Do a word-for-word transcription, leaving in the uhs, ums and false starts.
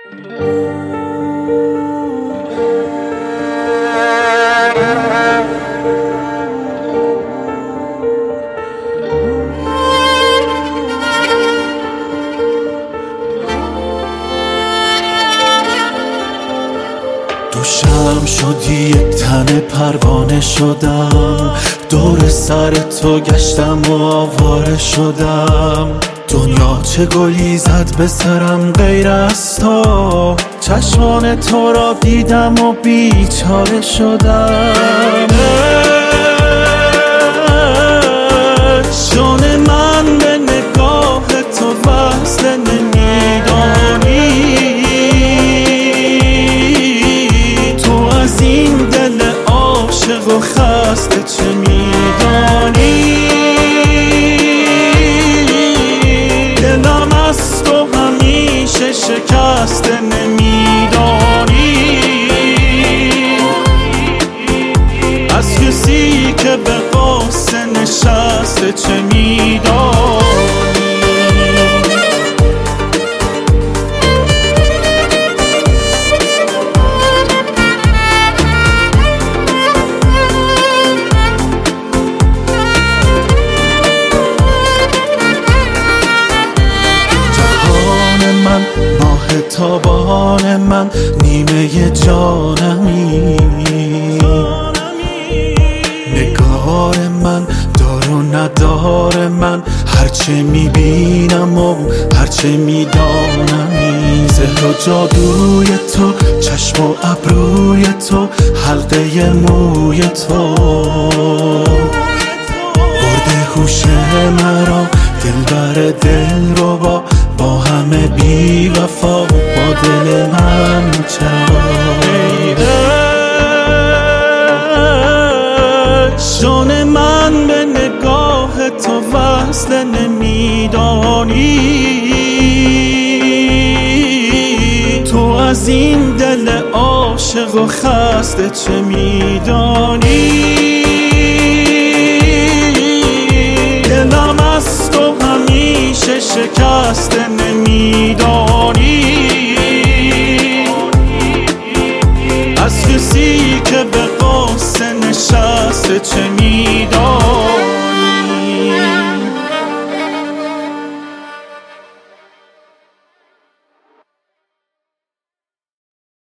دوشم شدی یک تن پروانه شدم، دور سر تو گشتم و آواره شدم. دنیا چه گلی زد به سرم غیر از تو، چشمان تو را دیدم و بیچاره شدم. جان من به نگاه تو وصل نمیدانی، تو از این دل عاشق و خسته چه میدانی؟ دلم از تو همیشه شکسته نمیدانی، از کسی که به قصه نشسته چه میدانی؟ ماه تابان من، نیمه جانمی، نگار من، دار و ندار من، هرچه میبینم و هرچه میدانمی. سحر و جادوی تو، چشم و ابروی تو، حلقه موی تو برده هوش مرا، دلبر دل رو با با همه بی وفا با دل من چرا؟ جان من به نگاه تو وصل نمیدانی، تو از این دل عاشق و خسته چه میدانی؟ دلم از تو همیشه شکسته نمیدانی، از کسی که به قصه نشسته چه میدانی؟